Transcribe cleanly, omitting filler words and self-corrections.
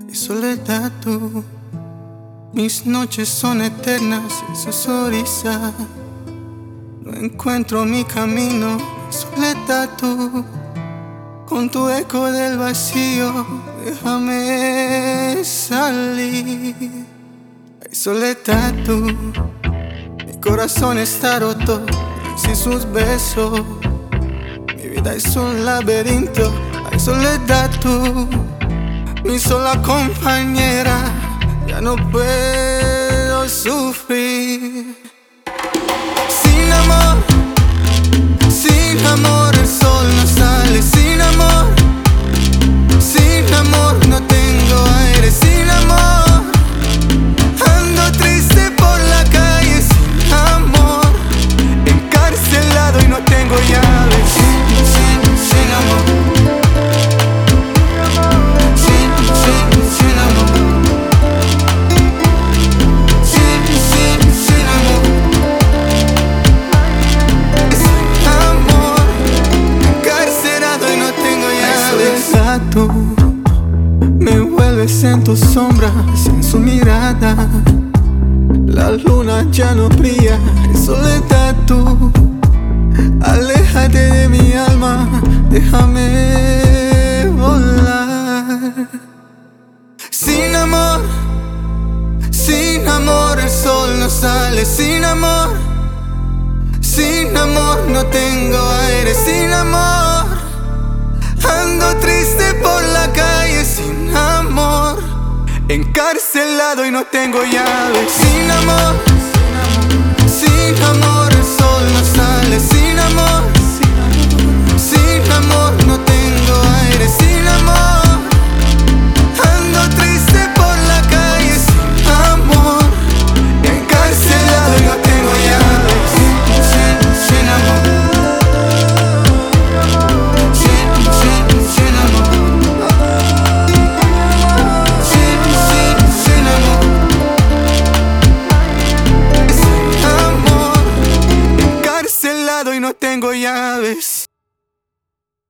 y soledad tú. Mis noches son eternas y sus orillas. No encuentro mi camino, soledad tú. Con tu eco del vacío, déjame salir. Ay, soledad tú. Mi corazón está roto sin sus besos. Mi vida es un laberinto. Ay, soledad tú. Mi sola compañera. Ya no puedo sufrir. Sin amor el sol no sale. Sin amor no tengo aire. Sin amor ando triste por la calle. Sin amor encarcelado y no tengo llaves. Sin amor. Tú me envuelves en tu sombra, sin su mirada. La luna ya no brilla, es soledad tú. Aléjate de mi alma, déjame volar. Sin amor el sol no sale. Sin amor no tengo aire. Sin amor ando triste por la calle. Sin amor encarcelado y no tengo llaves. Sin amor el sol no sale. Sin amor no tengo aire. Sin amor ando triste por la calle. Sin amor encarcelado y no tengo llaves. Sin amor. Y no tengo llaves.